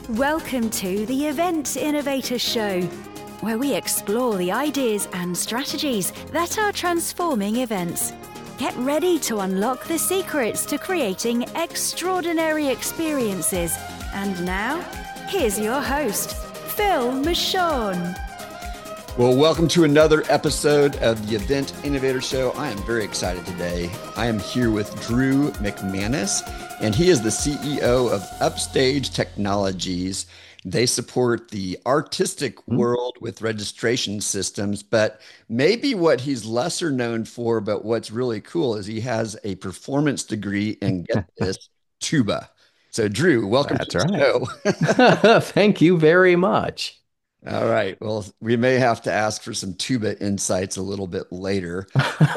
Welcome to the Event Innovator Show, where we explore the ideas and strategies that are transforming events. Get ready to unlock the secrets to creating extraordinary experiences. And now, here's your host, Phil Michon. Well, welcome to another episode of the Event Innovator Show. I am very excited today. I am here with Drew McManus, and he is the CEO of Upstage Technologies. They support the artistic world with registration systems, but maybe what he's lesser known for, but what's really cool is he has a performance degree in, get this, tuba. So Drew, welcome to the show. Thank you very much. All right. Well, we may have to ask for some tuba insights a little bit later.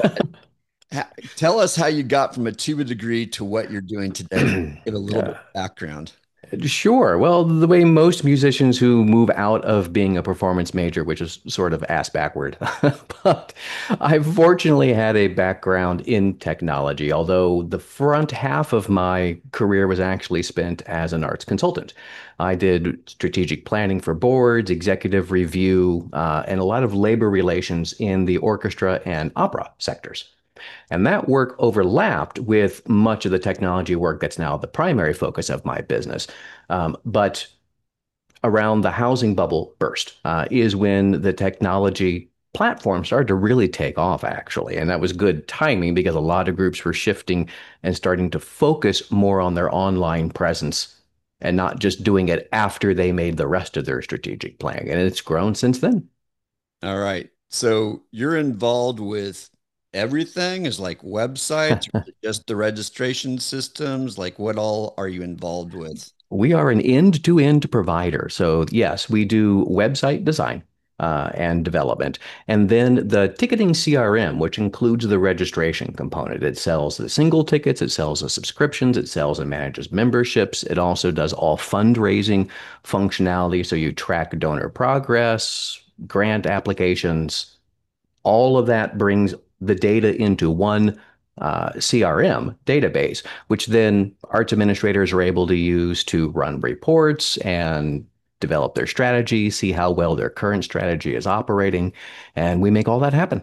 Tell us how you got from a tuba degree to what you're doing today. Give a little bit of background. Sure. Well, the way most musicians who move out of being a performance major, which is sort of ass backward, but I fortunately had a background in technology, although the front half of my career was actually spent as an arts consultant. I did strategic planning for boards, executive review, and a lot of labor relations in the orchestra and opera sectors. And that work overlapped with much of the technology work that's now the primary focus of my business. But around the housing bubble burst is when the technology platform started to really take off, actually. And that was good timing because a lot of groups were shifting and starting to focus more on their online presence and not just doing it after they made the rest of their strategic plan. And it's grown since then. All right. So you're involved with everything, is like websites, or just the registration systems? Like what all are you involved with? We are an end-to-end provider. So yes, we do website design and development. And then the ticketing CRM, which includes the registration component. It sells the single tickets, it sells the subscriptions, it sells and manages memberships. It also does all fundraising functionality. So you track donor progress, grant applications, all of that brings the data into one CRM database, which then arts administrators are able to use to run reports and develop their strategy, see how well their current strategy is operating, and we make all that happen.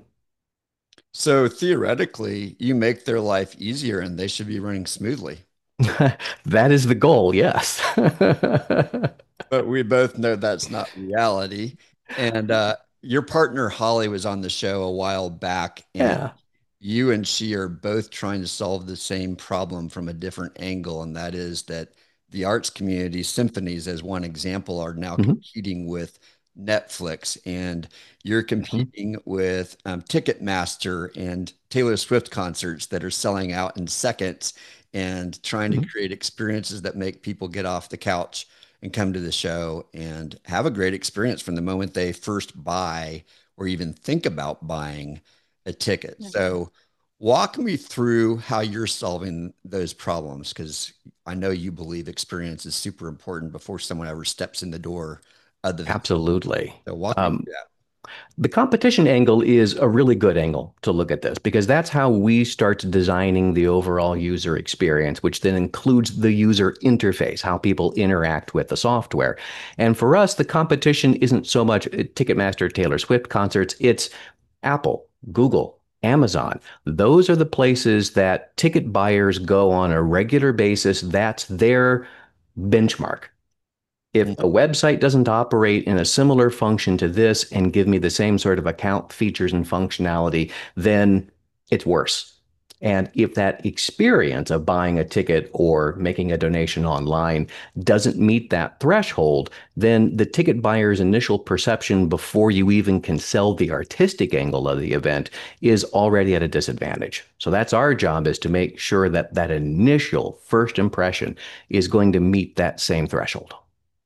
So theoretically, you make their life easier and they should be running smoothly. That is the goal, yes. But we both know that's not reality. And your partner, Holly, was on the show a while back, and you and she are both trying to solve the same problem from a different angle. And that is that the arts community, symphonies, as one example, are now competing with Netflix, and you're competing with Ticketmaster and Taylor Swift concerts that are selling out in seconds, and trying to create experiences that make people get off the couch and come to the show and have a great experience from the moment they first buy or even think about buying a ticket. So walk me through how you're solving those problems, because I know you believe experience is super important before someone ever steps in the door of the Absolutely. So walk me through that. The competition angle is a really good angle to look at this, because that's how we start designing the overall user experience, which then includes the user interface, how people interact with the software. And for us, the competition isn't so much Ticketmaster, Taylor Swift concerts, it's Apple, Google, Amazon. Those are the places that ticket buyers go on a regular basis. That's their benchmark. If a website doesn't operate in a similar function to this and give me the same sort of account features and functionality, then it's worse. And if that experience of buying a ticket or making a donation online doesn't meet that threshold, then the ticket buyer's initial perception before you even can sell the artistic angle of the event is already at a disadvantage. So that's our job, is to make sure that that initial first impression is going to meet that same threshold.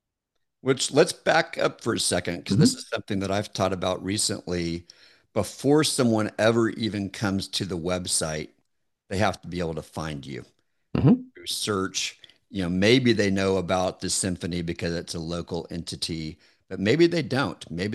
Which, let's back up for a second, because this is something that I've taught about recently. Before someone ever even comes to the website, they have to be able to find you through search. You know, maybe they know about the symphony because it's a local entity, but maybe they don't. Maybe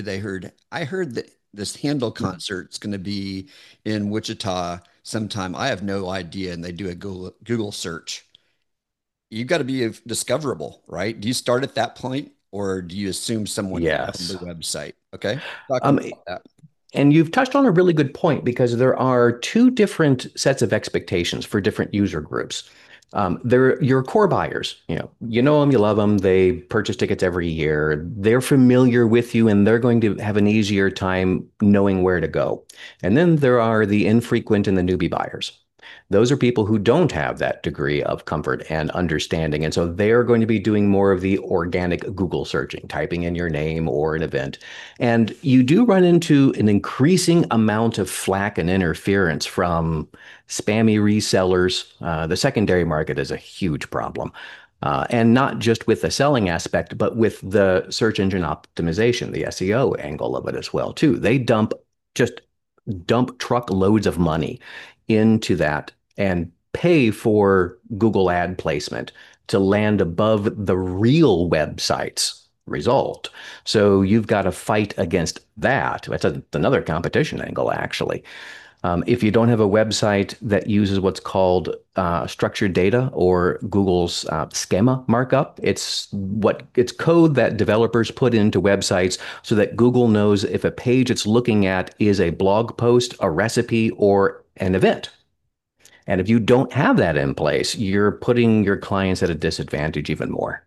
I heard that this Handel concert is going to be in Wichita sometime. I have no idea. And they do a Google search. you got to be discoverable, right? Do you start at that point, or do you assume someone found the Yes. website? Okay. Talk Um, about that. And you've touched on a really good point because there are two different sets of expectations for different user groups. They're your core buyers. You know them, you love them. They purchase tickets every year. They're familiar with you, and they're going to have an easier time knowing where to go. And then there are the infrequent and the newbie buyers. Those are people who don't have that degree of comfort and understanding. And so they're going to be doing more of the organic Google searching, typing in your name or an event. And you do run into an increasing amount of flack and interference from spammy resellers. The secondary market is a huge problem. And not just with the selling aspect, but with the search engine optimization, the SEO angle of it as well, too. They just dump truckloads of money into that and pay for Google ad placement to land above the real website's result. So you've got to fight against that. That's another competition angle, actually. If you don't have a website that uses what's called structured data or Google's schema markup, it's code that developers put into websites so that Google knows if a page it's looking at is a blog post, a recipe, or an event. And if you don't have that in place, you're putting your clients at a disadvantage even more.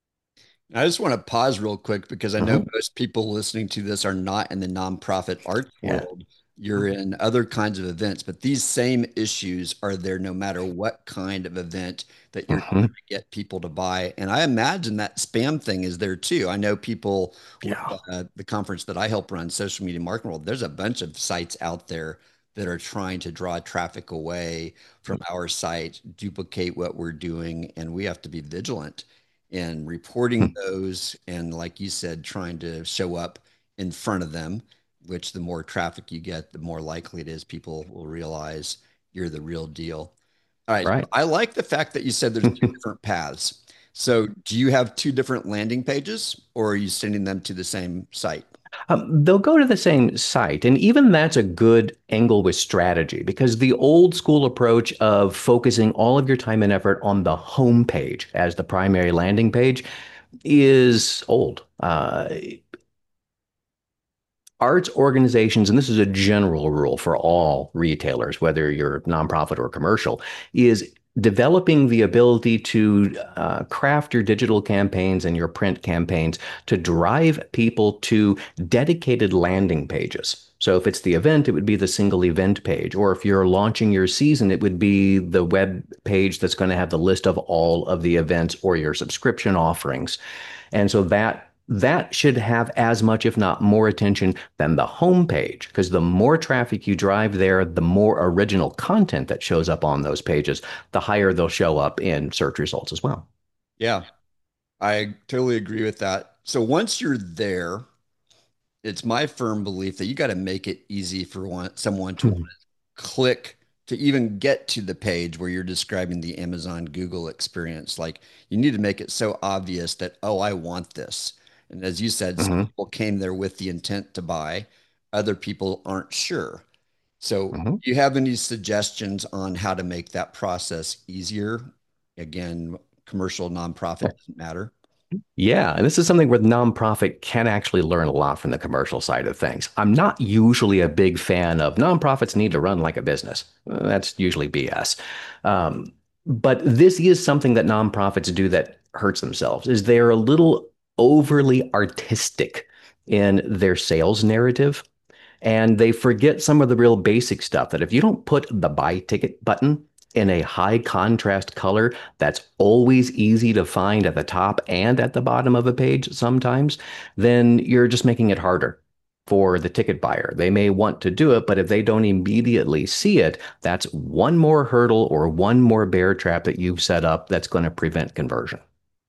I just want to pause real quick because I know Mhm. most people listening to this are not in the nonprofit arts Yeah. world. You're in other kinds of events, but these same issues are there no matter what kind of event that you're trying Mhm. to get people to buy. And I imagine that spam thing is there too. I know people with Yeah. the conference that I help run, Social Media Marketing World, there's a bunch of sites out there that are trying to draw traffic away from our site, duplicate what we're doing, and we have to be vigilant in reporting those and, like you said, trying to show up in front of them, which the more traffic you get, the more likely it is people will realize you're the real deal. All right. Right. I like the fact that you said there's two different paths. So do you have two different landing pages, or are you sending them to the same site? They'll go to the same site. And even that's a good angle with strategy because the old school approach of focusing all of your time and effort on the home page as the primary landing page is old. Arts organizations, and this is a general rule for all retailers, whether you're nonprofit or commercial, is developing the ability to craft your digital campaigns and your print campaigns to drive people to dedicated landing pages. So if it's the event, it would be the single event page. Or if you're launching your season, it would be the web page that's going to have the list of all of the events or your subscription offerings. And so that should have as much, if not more, attention than the homepage, because the more traffic you drive there, the more original content that shows up on those pages, the higher they'll show up in search results as well. Yeah, I totally agree with that. So once you're there, it's my firm belief that you got to make it easy for someone to want Mhm. to click to even get to the page where you're describing the Amazon Google experience. Like you need to make it so obvious that, oh, I want this. And as you said, some Mhm. people came there with the intent to buy, other people aren't sure. So, Mhm. do you have any suggestions on how to make that process easier? Again, commercial, nonprofit doesn't matter. Yeah, and this is something where the nonprofit can actually learn a lot from the commercial side of things. I'm not usually a big fan of nonprofits need to run like a business. That's usually BS. Um, but this is something that nonprofits do that hurts themselves, is they're a little overly artistic in their sales narrative. And they forget some of the real basic stuff that if you don't put the buy ticket button in a high contrast color that's always easy to find at the top and at the bottom of a page sometimes, then you're just making it harder for the ticket buyer. They may want to do it, but if they don't immediately see it, that's one more hurdle or one more bear trap that you've set up that's going to prevent conversion.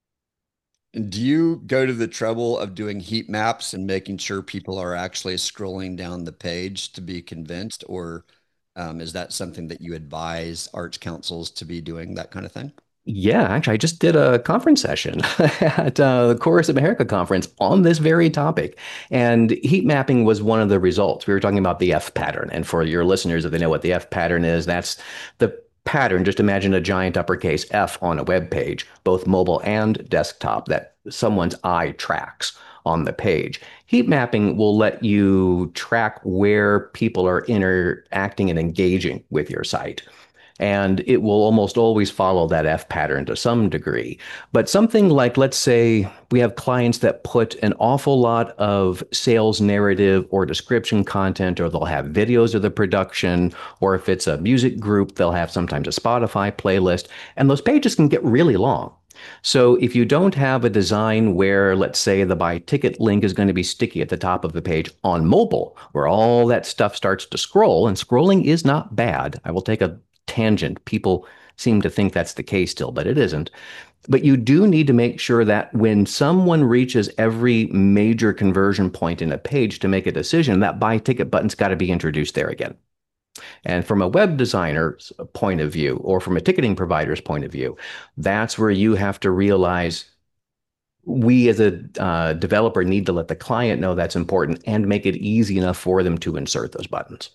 And do you go to the trouble of doing heat maps and making sure people are actually scrolling down the page to be convinced, or is that something that you advise arts councils to be doing, that kind of thing? Yeah, actually, I just did a conference session at the Chorus America conference on this very topic. And heat mapping was one of the results. We were talking about the F pattern. And for your listeners, if they know what the F pattern is, that's the pattern, just imagine a giant uppercase F on a web page, both mobile and desktop, that someone's eye tracks on the page. Heat mapping will let you track where people are interacting and engaging with your site. And it will almost always follow that F pattern to some degree. But something like, let's say we have clients that put an awful lot of sales narrative or description content, or they'll have videos of the production, or if it's a music group, they'll have sometimes a Spotify playlist, and those pages can get really long. So if you don't have a design where, let's say, the buy ticket link is going to be sticky at the top of the page on mobile, where all that stuff starts to scroll, and scrolling is not bad. I will take a tangent. People seem to think that's the case still, but it isn't. But you do need to make sure that when someone reaches every major conversion point in a page to make a decision, that buy ticket button's got to be introduced there again. And from a web designer's point of view, or from a ticketing provider's point of view, that's where you have to realize we as a developer need to let the client know that's important and make it easy enough for them to insert those buttons.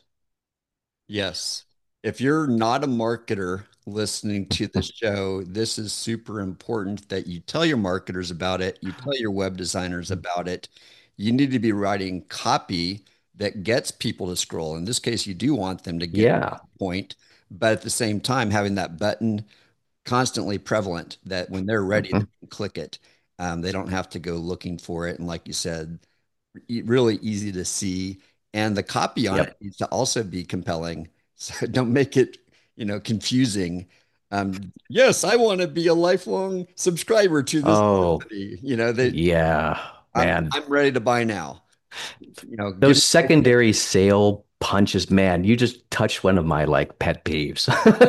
Yes. If you're not a marketer listening to the show, this is super important that you tell your marketers about it. You tell your web designers about it. You need to be writing copy that gets people to scroll. In this case, you do want them to get to the point, but at the same time, having that button constantly prevalent that when they're ready, they can click it. They don't have to go looking for it. And like you said, really easy to see. And the copy on it needs to also be compelling. So don't make it, confusing. Yes, I want to be a lifelong subscriber to this company. Man. I'm ready to buy now. Those secondary sale punches, man, you just touched one of my pet peeves.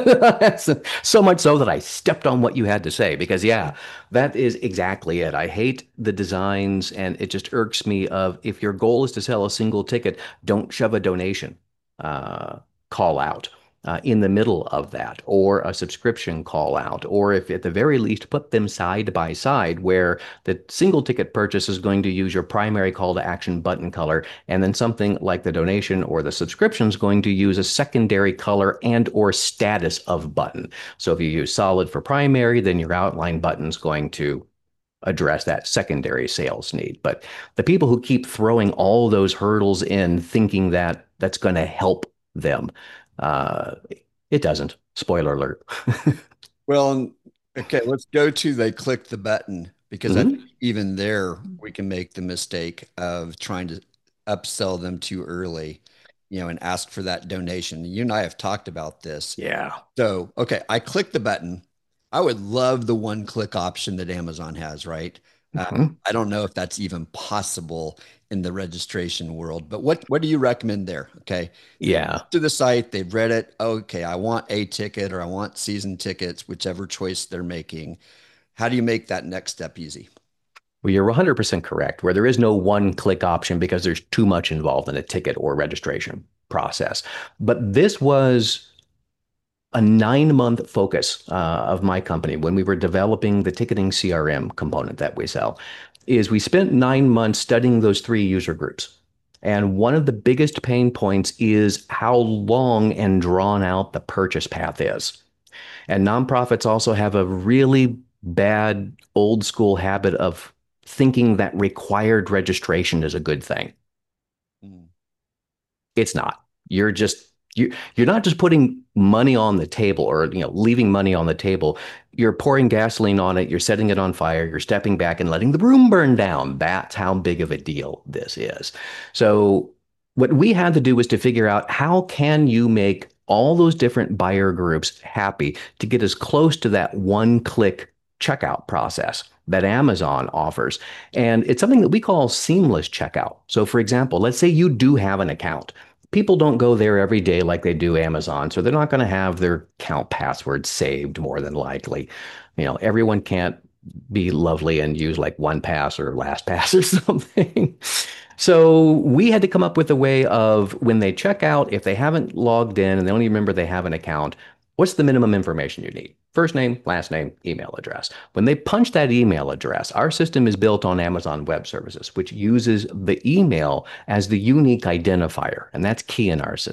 So much so that I stepped on what you had to say, because that is exactly it. I hate the designs, and it just irks me of, if your goal is to sell a single ticket, don't shove a donation call out in the middle of that, or a subscription call out, or if at the very least put them side by side, where the single ticket purchase is going to use your primary call to action button color, and then something like the donation or the subscription is going to use a secondary color and or status of button. So if you use solid for primary, then your outline button is going to address that secondary sales need. But the people who keep throwing all those hurdles in, thinking that that's going to help them, it doesn't. Spoiler alert. Well, okay, let's go to they click the button, because I think even there we can make the mistake of trying to upsell them too early, and ask for that donation. You and I have talked about this. Yeah. So, okay, I click the button. I would love the one-click option that Amazon has, right? I don't know if that's even possible in the registration world, but what do you recommend there? Okay. Yeah. To the site, they've read it. Okay, I want a ticket, or I want season tickets, whichever choice they're making. How do you make that next step easy? Well, you're 100% correct, where there is no one-click option because there's too much involved in a ticket or registration process. But this was a 9-month focus of my company when we were developing the ticketing CRM component that we sell. Is we spent 9 months studying those 3 user groups. And one of the biggest pain points is how long and drawn out the purchase path is. And nonprofits also have a really bad old school habit of thinking that required registration is a good thing. It's not. You're not just putting money on the table, or leaving money on the table. You're pouring gasoline on it. You're setting it on fire. You're stepping back and letting the room burn down. That's how big of a deal this is. So what we had to do was to figure out, how can you make all those different buyer groups happy to get as close to that one-click checkout process that Amazon offers. And it's something that we call seamless checkout. So for example, let's say you do have an account. People don't go there every day like they do Amazon, so they're not going to have their account password saved, more than likely. Everyone can't be lovely and use like OnePass or LastPass or something. So we had to come up with a way of, when they check out, if they haven't logged in and they only remember they have an account, what's the minimum information you need? First name, last name, email address. When they punch that email address, our system is built on Amazon Web Services, which uses the email as the unique identifier, and that's key in our system.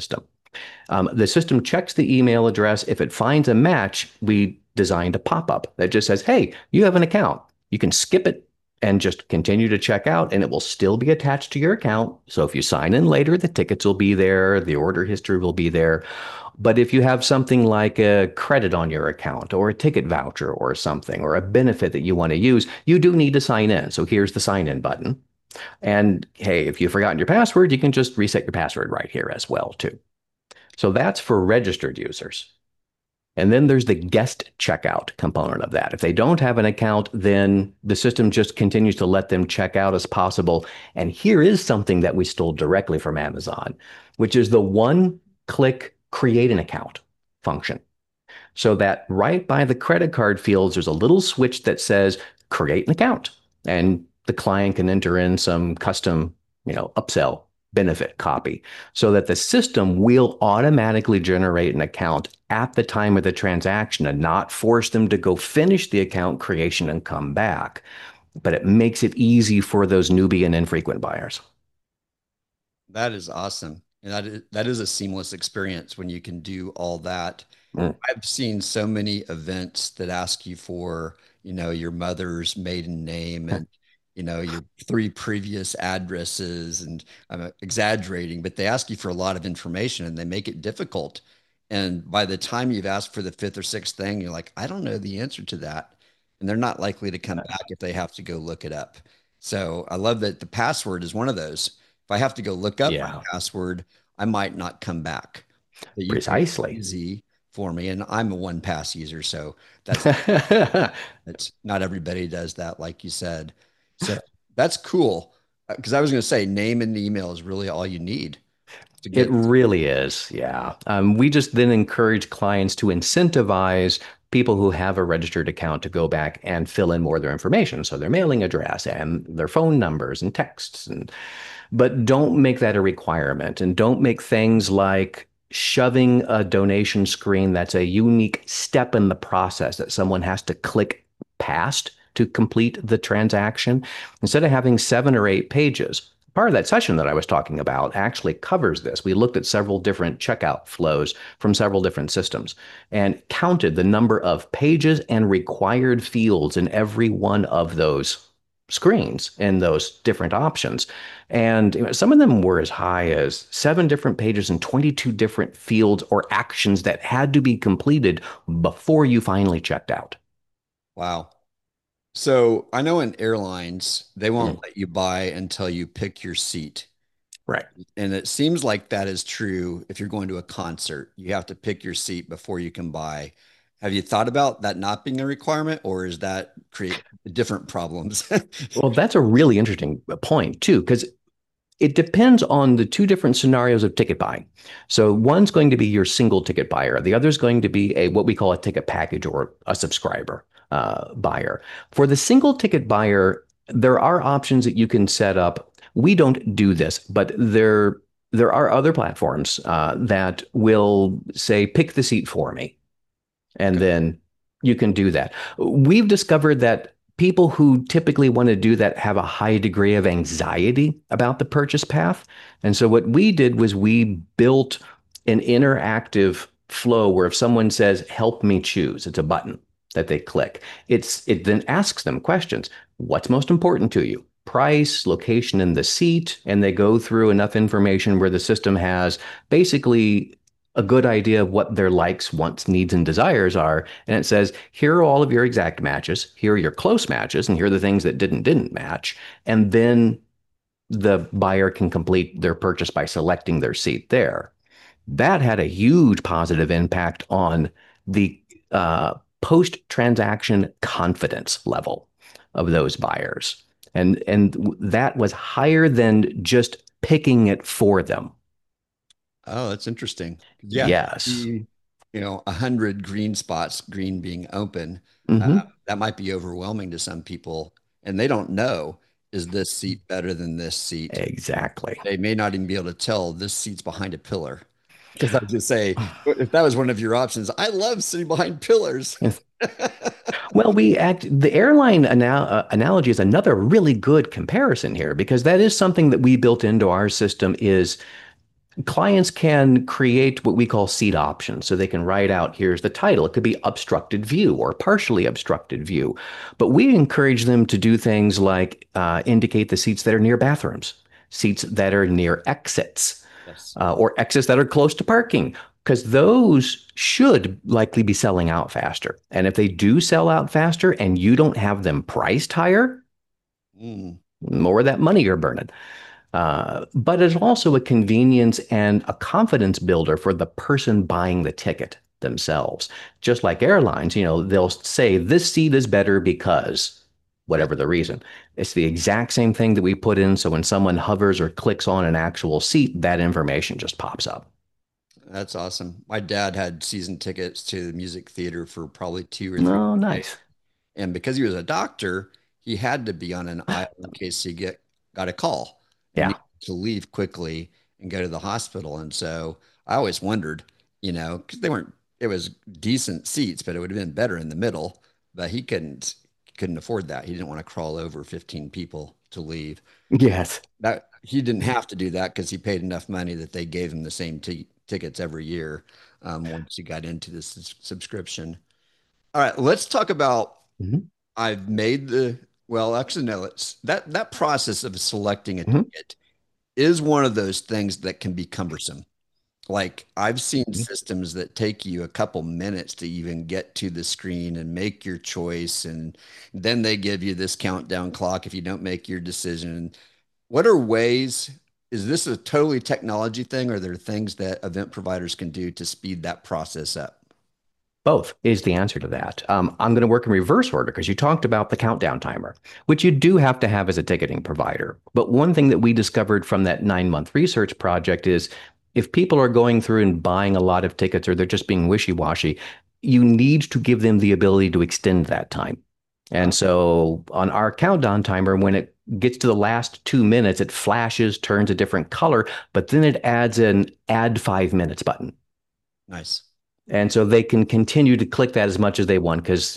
The system checks the email address. If it finds a match, we designed a pop-up that just says, hey, you have an account. You can skip it and just continue to check out, and it will still be attached to your account. So if you sign in later, the tickets will be there, the order history will be there. But if you have something like a credit on your account or a ticket voucher or something or a benefit that you want to use, you do need to sign in. So here's the sign in button. And hey, if you've forgotten your password, you can just reset your password right here as well, too. So that's for registered users. And then there's the guest checkout component of that. If they don't have an account, then the system just continues to let them check out as possible. And here is something that we stole directly from Amazon, which is the one-click create an account function. So that right by the credit card fields, there's a little switch that says create an account. And the client can enter in some custom, upsell benefit copy so that the system will automatically generate an account at the time of the transaction and not force them to go finish the account creation and come back. But it makes it easy for those newbie and infrequent buyers. That is awesome. And that is a seamless experience when you can do all that. I've seen so many events that ask you for, your mother's maiden name and your 3 previous addresses, and I'm exaggerating, but they ask you for a lot of information and they make it difficult. And by the time you've asked for the 5th or 6th thing, you're like, I don't know the answer to that. And they're not likely to come back if they have to go look it up. So I love that the password is one of those. If I have to go look up my password, I might not come back. Precisely. Easy for me. And I'm a 1Pass user, so that's not everybody does that, like you said. So that's cool. Because I was going to say name and email is really all you need. It really is. Yeah. We just then encourage clients to incentivize people who have a registered account to go back and fill in more of their information. So their mailing address and their phone numbers and texts. But don't make that a requirement, and don't make things like shoving a donation screen that's a unique step in the process that someone has to click past to complete the transaction. Instead of having 7 or 8 pages, part of that session that I was talking about actually covers this. We looked at several different checkout flows from several different systems and counted the number of pages and required fields in every one of those screens in those different options. And some of them were as high as 7 different pages and 22 different fields or actions that had to be completed before you finally checked out. Wow. So I know in airlines, they won't let you buy until you pick your seat. Right. And it seems like that is true if you're going to a concert. You have to pick your seat before you can buy. Have you thought about that not being a requirement, or is that create different problems? Well, that's a really interesting point too, because it depends on the 2 different scenarios of ticket buying. So one's going to be your single ticket buyer. The other is going to be what we call a ticket package or a subscriber buyer. For the single ticket buyer, there are options that you can set up. We don't do this, but there are other platforms that will say, pick the seat for me. And then you can do that. We've discovered that people who typically want to do that have a high degree of anxiety about the purchase path. And so what we did was we built an interactive flow where if someone says, help me choose, it's a button that they click. It then asks them questions. What's most important to you? Price, location in the seat, and they go through enough information where the system has basically a good idea of what their likes, wants, needs, and desires are. And it says, here are all of your exact matches. Here are your close matches. And here are the things that didn't match. And then the buyer can complete their purchase by selecting their seat there. That had a huge positive impact on the post-transaction confidence level of those buyers. And that was higher than just picking it for them. Oh, that's interesting. Yeah. Yes. 100 green spots, green being open. That might be overwhelming to some people, and they don't know, is this seat better than this seat? Exactly. They may not even be able to tell this seat's behind a pillar. Because I was just say, if that was one of your options, I love sitting behind pillars. Well, the airline analogy is another really good comparison here, because that is something that we built into our system is Clients can create what we call seat options. So they can write out, here's the title. It could be obstructed view or partially obstructed view. But we encourage them to do things like indicate the seats that are near bathrooms, seats that are near exits, Yes. Or exits that are close to parking, because those should likely be selling out faster. And if they do sell out faster and you don't have them priced higher, more of that money you're burning. But it's also a convenience and a confidence builder for the person buying the ticket themselves. Just like airlines, they'll say this seat is better because whatever the reason. It's the exact same thing that we put in. So when someone hovers or clicks on an actual seat, that information just pops up. That's awesome. My dad had season tickets to the music theater for probably 2 or 3 Oh, days. nice. And because he was a doctor, he had to be on an aisle in case he got a call and Yeah. needed to leave quickly and go to the hospital. And so I always wondered, because it was decent seats, but it would have been better in the middle. But he couldn't afford that. He didn't want to crawl over 15 people to leave. Yes. That he didn't have to do that because he paid enough money that they gave him the same tickets every year once he got into this subscription. All right, let's talk about. Mhm. I've made well, actually, no, that process of selecting a Mhm. ticket is one of those things that can be cumbersome. Like I've seen Mhm. systems that take you a couple minutes to even get to the screen and make your choice. And then they give you this countdown clock if you don't make your decision. What are ways, is this a totally technology thing, or are there things that event providers can do to speed that process up? Both is the answer to that. I'm going to work in reverse order because you talked about the countdown timer, which you do have to have as a ticketing provider. But one thing that we discovered from that 9-month research project is if people are going through and buying a lot of tickets or they're just being wishy-washy, you need to give them the ability to extend that time. And so on our countdown timer, when it gets to the last 2 minutes, it flashes, turns a different color, but then it adds an add 5 minutes button. Nice. And so they can continue to click that as much as they want because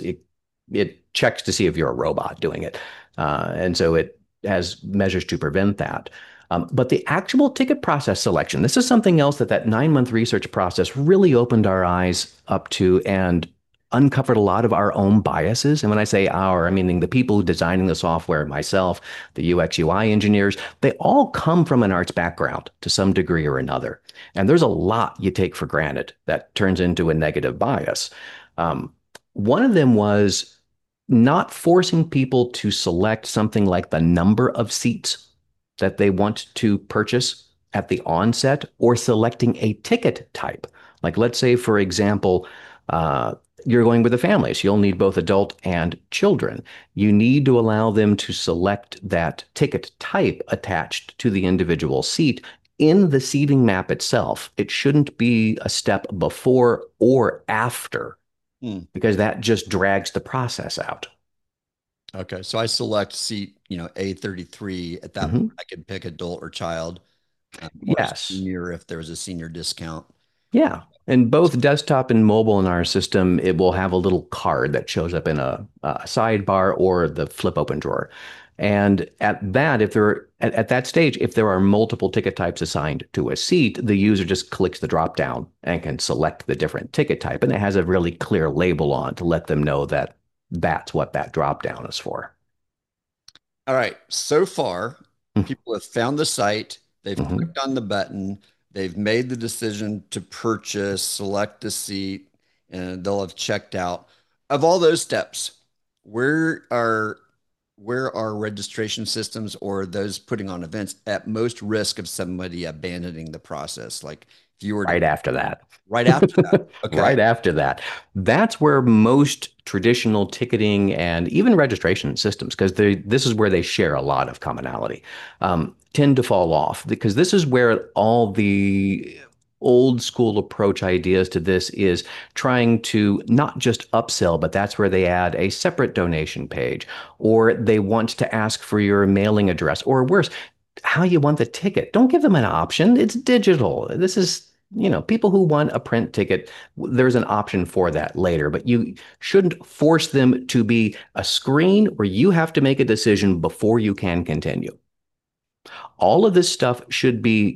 it checks to see if you're a robot doing it. And so it has measures to prevent that. But the actual ticket process selection, this is something else that 9-month research process really opened our eyes up to and uncovered a lot of our own biases. And when I say our, I'm meaning the people designing the software, myself, the UX UI engineers, they all come from an arts background to some degree or another. And there's a lot you take for granted that turns into a negative bias. One of them was not forcing people to select something like the number of seats that they want to purchase at the onset or selecting a ticket type. Like, let's say, for example, you're going with a family, so you'll need both adult and children. You need to allow them to select that ticket type attached to the individual seat in the seating map itself. It shouldn't be a step before or after because that just drags the process out. Okay, so I select seat, A33. At that point, I can pick adult or child, or Yes. senior if there was a senior discount. Yeah. And both desktop and mobile in our system, it will have a little card that shows up in a sidebar or the flip open drawer. And at that, at that stage, if there are multiple ticket types assigned to a seat, the user just clicks the drop down and can select the different ticket type. And it has a really clear label on to let them know that that's what that drop down is for. All right. So far, people have found the site, they've clicked on the button, they've made the decision to purchase, select a seat, and they'll have checked out. Of all those steps, where are registration systems or those putting on events at most risk of somebody abandoning the process? Like if you were right after that. Right after that. Okay. Right after that. That's where most traditional ticketing and even registration systems, because this is where they share a lot of commonality, tend to fall off because this is where all the old school approach ideas to this is trying to not just upsell, but that's where they add a separate donation page, or they want to ask for your mailing address, or worse, how you want the ticket. Don't give them an option. It's digital. This is, people who want a print ticket, there's an option for that later, but you shouldn't force them to be a screen where you have to make a decision before you can continue. All of this stuff should be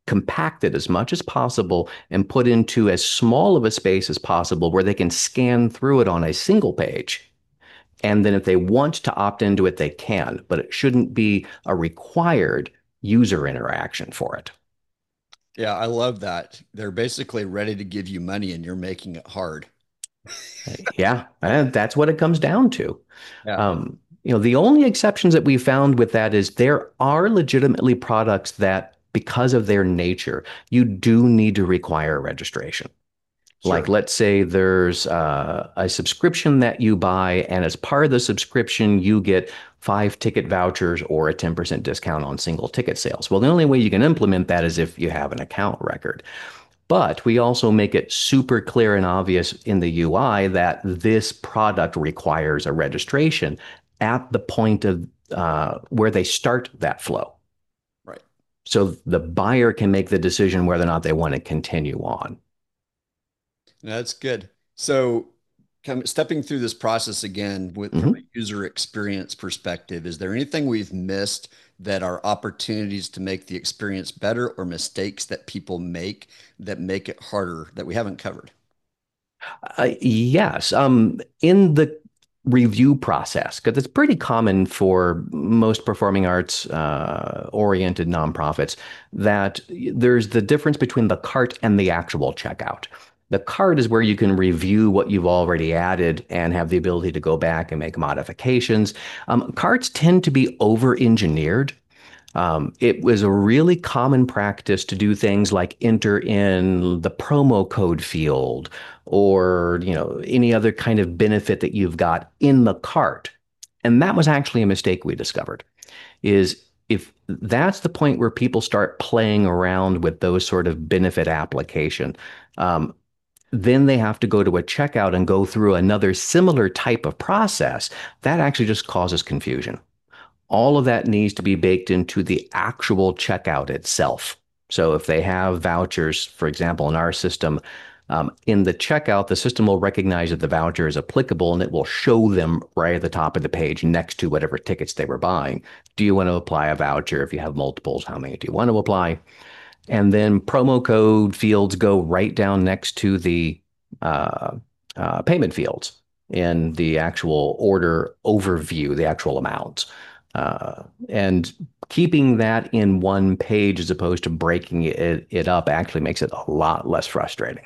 compacted as much as possible and put into as small of a space as possible where they can scan through it on a single page. And then if they want to opt into it, they can, but it shouldn't be a required user interaction for it. Yeah, I love that. They're basically ready to give you money and you're making it hard. Yeah, and that's what it comes down to. Yeah. The only exceptions that we found with that is there are legitimately products that, because of their nature, you do need to require registration. Sure. Like, let's say there's a subscription that you buy, and as part of the subscription, you get 5 ticket vouchers or a 10% discount on single ticket sales. Well, the only way you can implement that is if you have an account record. But we also make it super clear and obvious in the UI that this product requires a registration at the point of where they start that flow. Right. So the buyer can make the decision whether or not they want to continue on. That's good. So stepping through this process again from a user experience perspective, is there anything we've missed that are opportunities to make the experience better, or mistakes that people make that make it harder that we haven't covered? Yes. In the review process, because it's pretty common for most performing arts oriented nonprofits, that there's the difference between the cart and the actual checkout. The cart is where you can review what you've already added and have the ability to go back and make modifications. Carts tend to be over-engineered. It was a really common practice to do things like enter in the promo code field or any other kind of benefit that you've got in the cart. And that was actually a mistake we discovered, is if that's the point where people start playing around with those sort of benefit application, then they have to go to a checkout and go through another similar type of process. That actually just causes confusion. All of that needs to be baked into the actual checkout itself. So if they have vouchers, for example, in our system, in the checkout, the system will recognize that the voucher is applicable and it will show them right at the top of the page next to whatever tickets they were buying. Do you want to apply a voucher? If you have multiples, how many do you want to apply? And then promo code fields go right down next to the payment fields in the actual order overview, the actual amounts. And keeping that in one page as opposed to breaking it up actually makes it a lot less frustrating.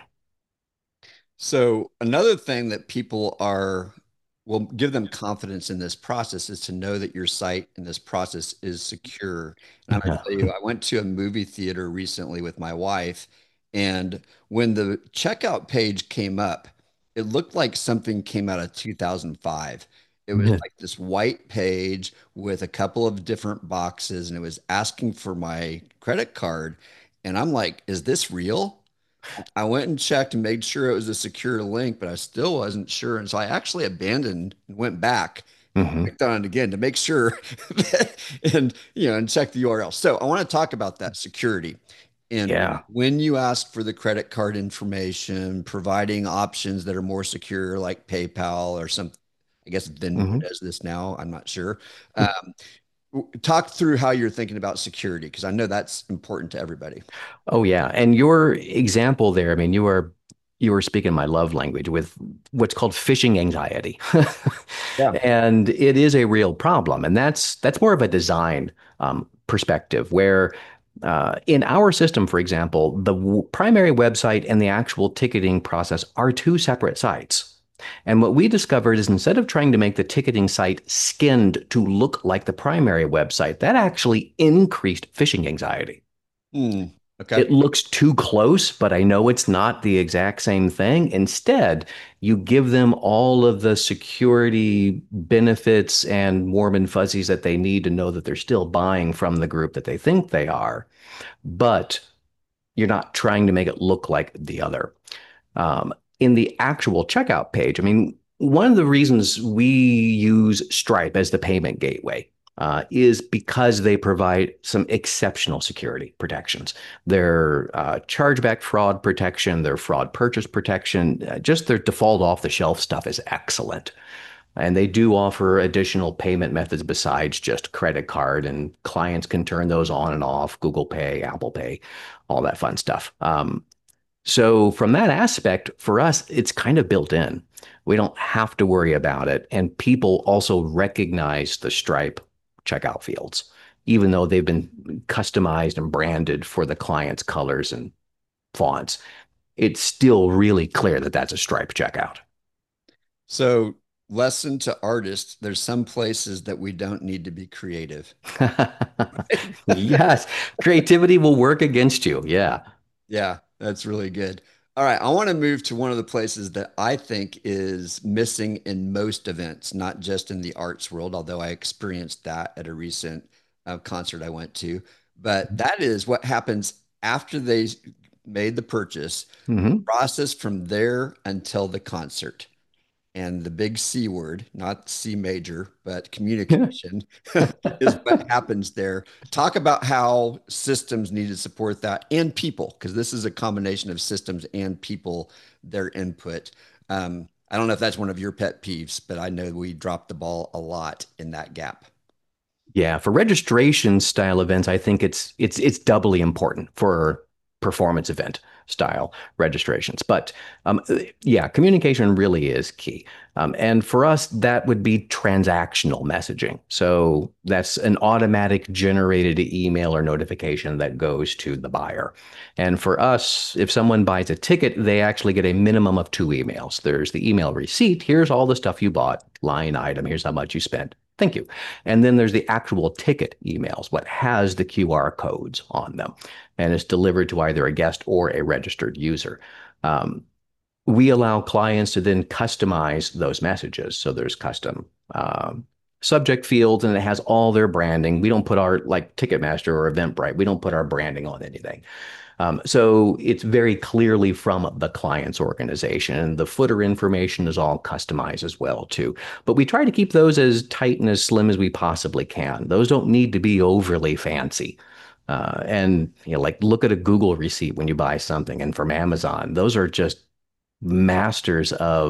So another thing that people will give them confidence in this process is to know that your site in this process is secure. And I'm going to tell you, I went to a movie theater recently with my wife, and when the checkout page came up, it looked like something came out of 2005. It was like this white page with a couple of different boxes, and it was asking for my credit card. And I'm like, is this real? I went and checked and made sure it was a secure link, but I still wasn't sure. And so I actually abandoned and went back and clicked on it again to make sure and check the URL. So I want to talk about that security. And when you ask for the credit card information, providing options that are more secure, like PayPal or something, I guess Venmo does this now, I'm not sure. Talk through how you're thinking about security, because I know that's important to everybody. Oh yeah, and your example there, I mean, you were speaking my love language with what's called phishing anxiety. And it is a real problem, and that's more of a design perspective where in our system, for example, the primary website and the actual ticketing process are two separate sites. And what we discovered is instead of trying to make the ticketing site skinned to look like the primary website, that actually increased phishing anxiety. Okay. It looks too close, but I know it's not the exact same thing. Instead, you give them all of the security benefits and warm and fuzzies that they need to know that they're still buying from the group that they think they are, but you're not trying to make it look like the other. In the actual checkout page, I mean, one of the reasons we use Stripe as the payment gateway is because they provide some exceptional security protections. Their chargeback fraud protection, their fraud purchase protection, just their default off-the-shelf stuff is excellent. And they do offer additional payment methods besides just credit card, and clients can turn those on and off, Google Pay, Apple Pay, all that fun stuff. So from that aspect, for us, it's kind of built in. We don't have to worry about it. And people also recognize the Stripe checkout fields, even though they've been customized and branded for the client's colors and fonts. It's still really clear that that's a Stripe checkout. So, lesson to artists, there's some places that we don't need to be creative. Yes, creativity will work against you. Yeah. Yeah, that's really good. All right, I want to move to one of the places that I think is missing in most events, not just in the arts world, although I experienced that at a recent concert I went to. But that is what happens after they made the purchase, Mhm. process from there until the concert. And the big C word, not C major, but communication is what happens there. Talk about how systems need to support that and people, because this is a combination of systems and people, their input. I don't know if that's one of your pet peeves, but I know we dropped the ball a lot in that gap. Yeah, for registration style events, I think it's doubly important for performance event style registrations. But yeah, communication really is key. And for us, that would be transactional messaging. So that's an automatic generated email or notification that goes to the buyer. And for us, if someone buys a ticket, they actually get a minimum of two emails. There's the email receipt. Here's all the stuff you bought, line item. Here's how much you spent. Thank you. And then there's the actual ticket emails, what has the QR codes on them, and it's delivered to either a guest or a registered user. Um, we allow clients to then customize those messages. So there's custom subject fields, and it has all their branding. We don't put our, like Ticketmaster or Eventbrite, we don't put our branding on anything. So it's very clearly from the client's organization, and the footer information is all customized as well too. But we try to keep those as tight and as slim as we possibly can. Those don't need to be overly fancy. And like look at a Google receipt when you buy something, and from Amazon, those are just masters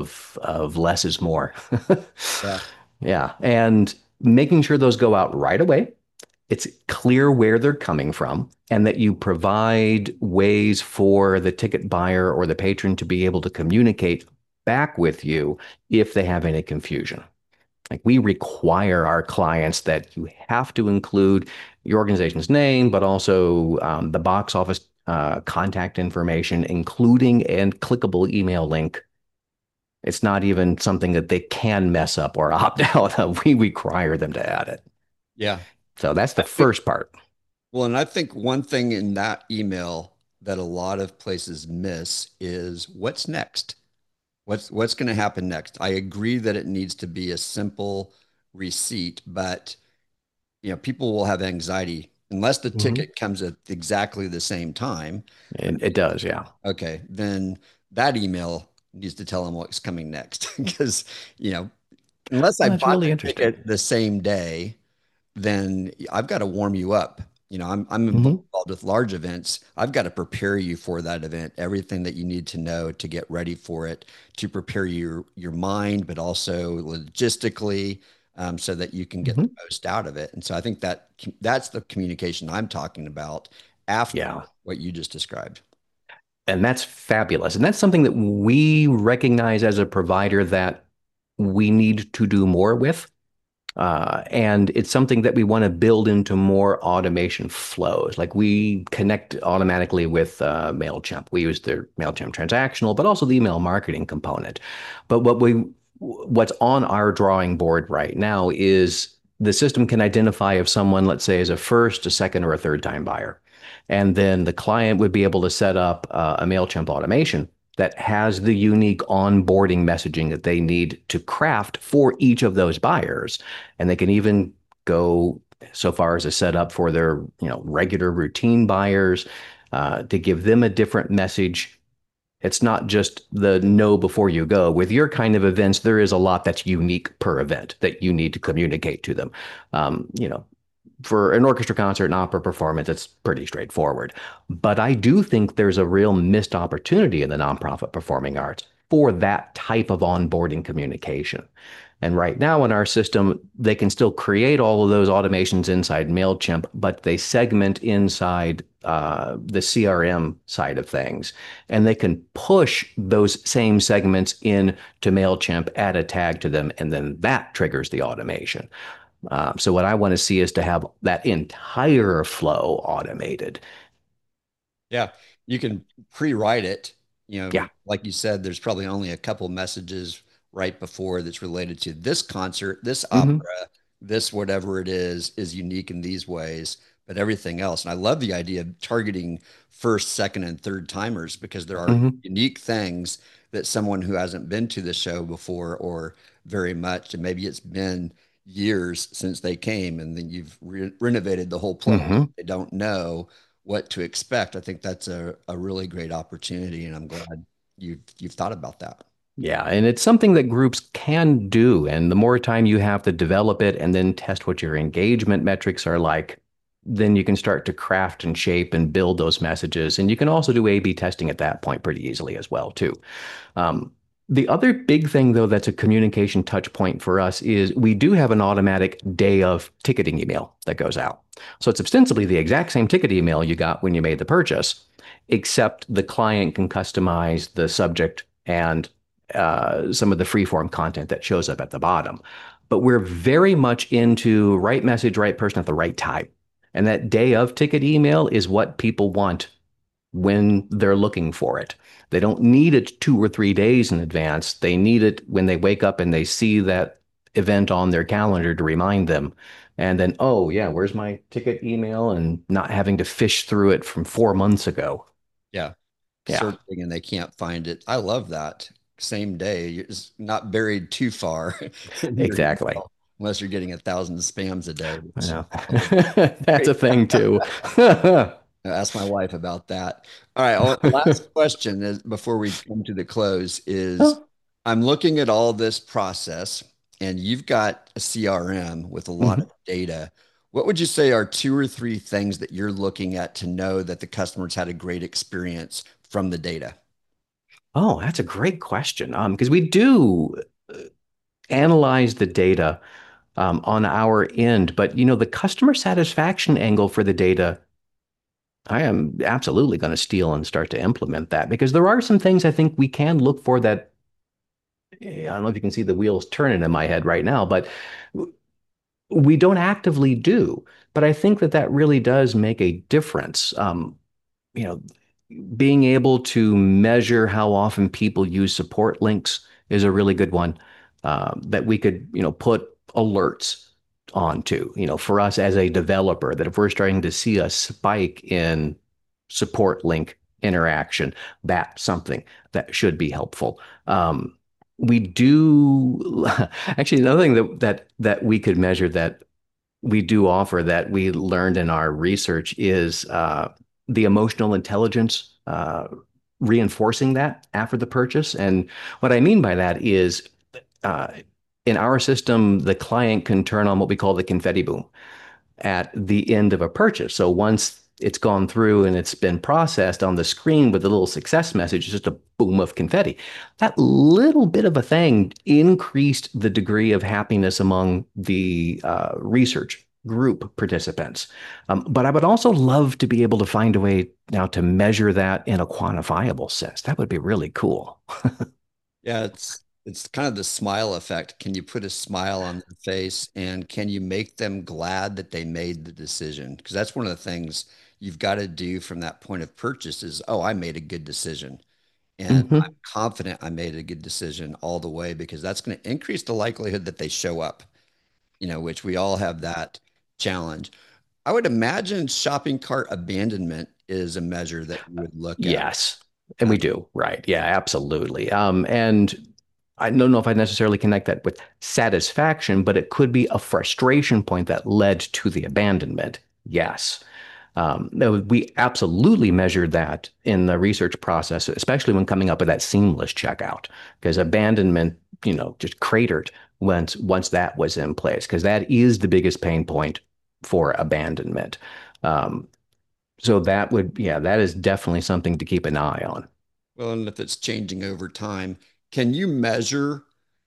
of less is more. Yeah. Yeah, and making sure those go out right away, it's clear where they're coming from, and that you provide ways for the ticket buyer or the patron to be able to communicate back with you if they have any confusion. Like we require our clients that you have to include your organization's name, but also the box office contact information, including a clickable email link. It's not even something that they can mess up or opt out of. We require them to add it. Yeah. So that's the first part. Well, and I think one thing in that email that a lot of places miss is what's next? What's going to happen next? I agree that it needs to be a simple receipt, but people will have anxiety unless the Mhm. ticket comes at exactly the same time. It does, yeah. Okay, then that email needs to tell them what's coming next because, you know, unless I Oh, that's bought really the interesting. ticket the same day, then I've got to warm you up. I'm Hmm. involved with large events. I've got to prepare you for that event, everything that you need to know to get ready for it, to prepare your mind, but also logistically, so that you can get the Hmm. most out of it. And so I think that's the communication I'm talking about after Yeah. what you just described. And that's fabulous. And that's something that we recognize as a provider that we need to do more with. And it's something that we want to build into more automation flows. Like we connect automatically with MailChimp. We use their MailChimp transactional, but also the email marketing component. But what's on our drawing board right now is the system can identify if someone, let's say, is a first, a second, or a third time buyer. And then the client would be able to set up a MailChimp automation that has the unique onboarding messaging that they need to craft for each of those buyers. And they can even go so far as to set up for their regular routine buyers to give them a different message. It's not just the know before you go. With your kind of events, there is a lot that's unique per event that you need to communicate to them. You know, for an orchestra concert and opera performance, it's pretty straightforward. But I do think there's a real missed opportunity in the nonprofit performing arts for that type of onboarding communication. And right now in our system, they can still create all of those automations inside MailChimp, but they segment inside the CRM side of things. And they can push those same segments in to MailChimp, add a tag to them, and then that triggers the automation. So what I want to see is to have that entire flow automated. Yeah, you can pre-write it. Yeah. Like you said, there's probably only a couple messages right before that's related to this concert, this Mm-hmm. opera, this whatever it is unique in these ways, but everything else. And I love the idea of targeting first, second, and third timers because there are Mm-hmm. unique things that someone who hasn't been to the show before or very much, and maybe it's been years since they came, and then you've renovated the whole place. Mm-hmm. They don't know what to expect. I think that's a really great opportunity, and I'm glad you've thought about that. Yeah, and it's something that groups can do. And the more time you have to develop it and then test what your engagement metrics are like, then you can start to craft and shape and build those messages. And you can also do A/B testing at that point pretty easily as well, too. Um, the other big thing, though, that's a communication touch point for us is we do have an automatic day of ticketing email that goes out. So it's ostensibly the exact same ticket email you got when you made the purchase, except the client can customize the subject and some of the freeform content that shows up at the bottom. But we're very much into right message, right person at the right time. And that day of ticket email is what people want when they're looking for it. They don't need it 2 or 3 days in advance. They need it when they wake up and they see that event on their calendar to remind them. And then, oh, yeah, where's my ticket email? And not having to fish through it from 4 months ago. Yeah, Yeah, searching and they can't find it. I love that. Same day, it's not buried too far in your exactly. email, unless you're getting 1,000 spams a day, which Yeah. That's a thing too. ask my wife about that. All right. Last question is before we come to the close is Oh, I'm looking at all this process and you've got a CRM with a lot mhm. of data. What would you say are 2 or 3 things that you're looking at to know that the customers had a great experience from the data? Oh, that's a great question. Because we do analyze the data on our end, but the customer satisfaction angle for the data, I am absolutely going to steal and start to implement that because there are some things I think we can look for that I don't know if you can see the wheels turning in my head right now, but we don't actively do. But I think that that really does make a difference. You know, being able to measure how often people use support links is a really good one that we could, put alerts onto, for us as a developer, that if we're starting to see a spike in support link interaction, that's something that should be helpful. We do actually another thing that we could measure that we do offer that we learned in our research is the emotional intelligence, reinforcing that after the purchase. And what I mean by that is uh, in our system, the client can turn on what we call the confetti boom at the end of a purchase. So once it's gone through and it's been processed on the screen with a little success message, just a boom of confetti. That little bit of a thing increased the degree of happiness among the research group participants. But I would also love to be able to find a way now to measure that in a quantifiable sense. That would be really cool. Yeah, it's kind of the smile effect. Can you put a smile on their face and can you make them glad that they made the decision? Because that's one of the things you've got to do from that point of purchase is, oh, I made a good decision. And I'm Mm-hmm. confident I made a good decision all the way because that's going to increase the likelihood that they show up, which we all have that challenge. I would imagine shopping cart abandonment is a measure that you would look at. Yes. And Uh, we do, right? Yeah, absolutely. And I don't know if I necessarily connect that with satisfaction, but it could be a frustration point that led to the abandonment. Yes. No, we absolutely measured that in the research process, especially when coming up with that seamless checkout, because abandonment, just cratered once that was in place, because that is the biggest pain point for abandonment. Um, so yeah, that is definitely something to keep an eye on. well, and if it's changing over time, can you measure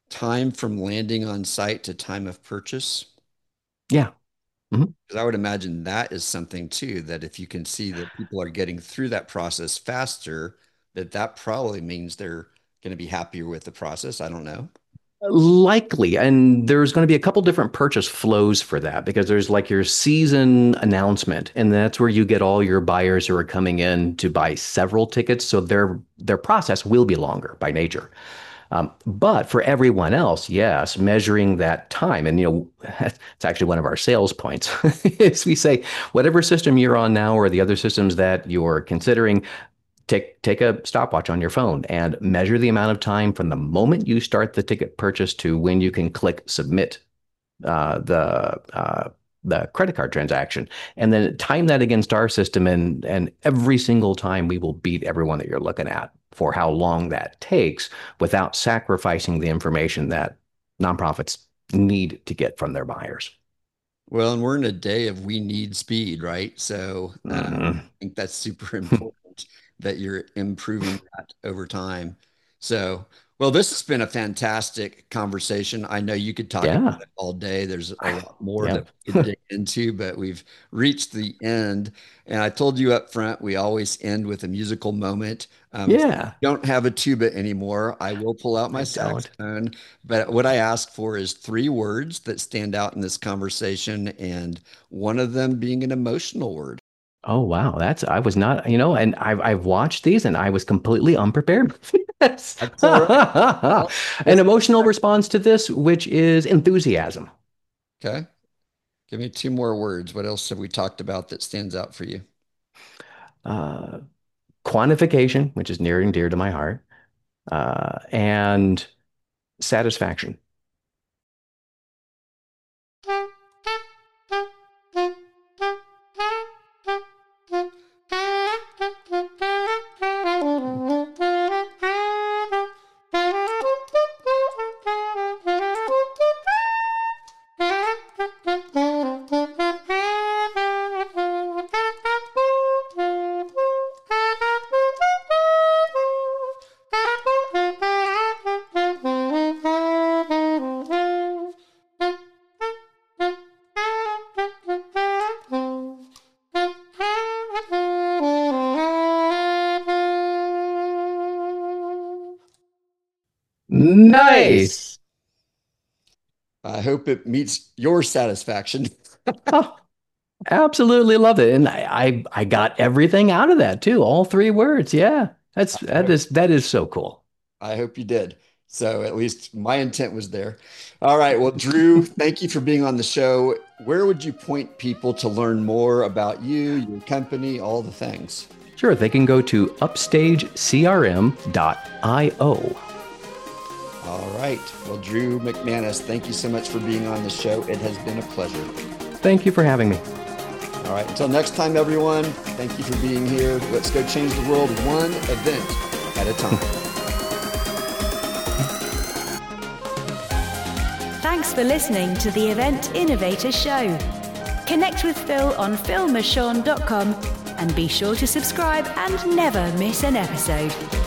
time from landing on site to time of purchase? Yeah. Because I would imagine that is something too, that if you can see that people are getting through that process faster, that probably means they're going to be happier with the process. I don't know. Likely. And there's going to be a couple different purchase flows for that, because there's like your season announcement, and that's where you get all your buyers who are coming in to buy several tickets. So their process will be longer by nature. But for everyone else, yes, measuring that time. And, it's actually one of our sales points is we say, whatever system you're on now or the other systems that you're considering, take a stopwatch on your phone and measure the amount of time from the moment you start the ticket purchase to when you can click submit the credit card transaction, and then time that against our system. And every single time we will beat everyone that you're looking at for how long that takes without sacrificing the information that nonprofits need to get from their buyers. Well, and we're in a day of we need speed, right? So I think that's super important that you're improving that over time. So, well, this has been a fantastic conversation. I know you could talk about it all day. There's a lot more that we could dig into, but we've reached the end. And I told you up front, we always end with a musical moment. If I don't have a tuba anymore, I will pull out my saxophone. But what I ask for is 3 words that stand out in this conversation, and one of them being an emotional word. Oh, wow. I was not, and I've watched these and I was completely unprepared. Yes. An emotional response to this, which is enthusiasm. Okay. Give me 2 more words. What else have we talked about that stands out for you? Quantification, which is near and dear to my heart, and satisfaction. Nice. I hope it meets your satisfaction. Oh, absolutely love it. And I got everything out of that too. All 3 words. Yeah. That is so cool. I hope you did. So at least my intent was there. All right. Well, Drew, thank you for being on the show. Where would you point people to learn more about you, your company, all the things? Sure. They can go to upstagecrm.io. All right. Well, Drew McManus, thank you so much for being on the show. It has been a pleasure. Thank you for having me. All right. Until next time, everyone, thank you for being here. Let's go change the world one event at a time. Thanks for listening to the Event Innovator Show. Connect with Phil on philmershon.com and be sure to subscribe and never miss an episode.